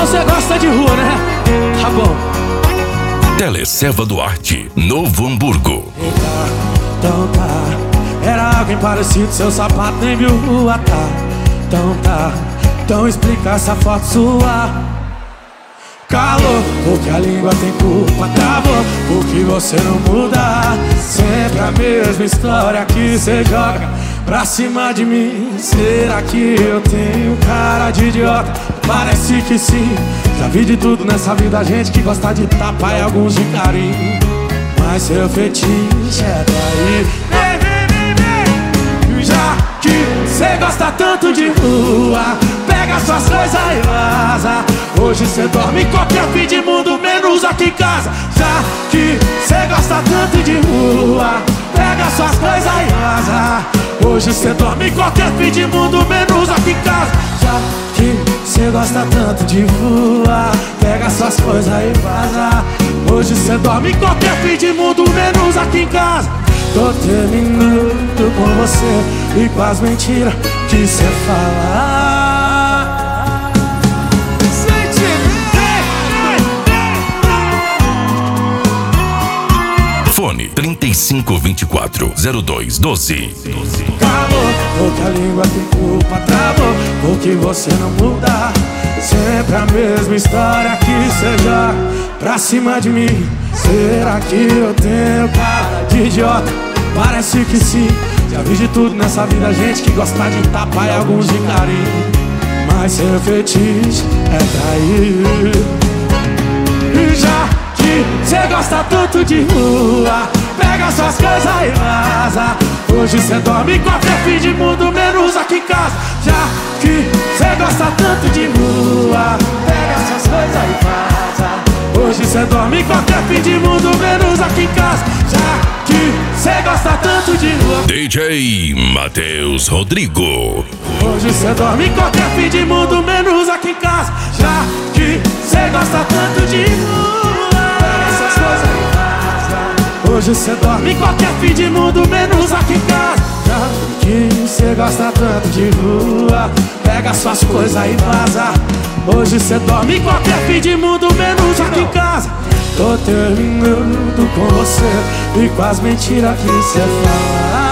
você gosta de rua, né? Tá bom. Teleceva Duarte, Novo Hamburgo. Eita, então tá. Era alguém parecido, seu sapato nem viu rua, tá. Então tá. Então explica essa foto sua. Calou, porque a língua tem culpa, travou, porque você não muda. Sempre a mesma história que cê joga pra cima de mim. Será que eu tenho cara de idiota? Parece que sim. Já vi de tudo nessa vida, gente que gosta de tapa e alguns de carinho. Mas seu fetiche é trair. Já que cê gosta tanto de rua, pega suas coisas e vaza. Hoje cê dorme em qualquer fim de mundo, menos aqui em casa. Já que cê gosta tanto de rua, pega suas coisas e vaza. Hoje cê dorme em qualquer fim de mundo, menos aqui em casa. Já que cê gosta tanto de rua, pega suas coisas e vaza. Hoje cê dorme em qualquer fim de mundo, menos aqui em casa. Tô terminando com você e com as mentiras que cê fala. Fone 3524-0212. Calou, porque a língua tem culpa, travou, porque você não muda. Sempre a mesma história que cê joga pra cima de mim. Será que eu tenho cara de idiota? Parece que sim. Já vi de tudo nessa vida, gente que gosta de tapa e alguns de carinho. Mas seu fetiche é trair. E já que cê gosta tanto de rua, pega suas coisas e vaza. Hoje cê dorme em qualquer fim de mundo, menos aqui em casa. Já que cê gosta tanto de rua, pega suas coisas e vaza. Hoje cê dorme em qualquer fim de mundo, menos aqui em casa. Já que cê gosta tanto de rua, DJ Matheus Rodrigo. hoje cê dorme em qualquer fim de mundo, menos aqui em casa. Já que cê gosta tanto de rua, pega essas coisas e vaza. Hoje cê dorme em qualquer fim de mundo, menos aqui em casa. Já que cê gosta tanto de rua, pega suas coisas e vaza. Hoje cê dorme em qualquer fim de mundo, menos aqui em casa. Tô terminando com você e com as mentiras que cê fala.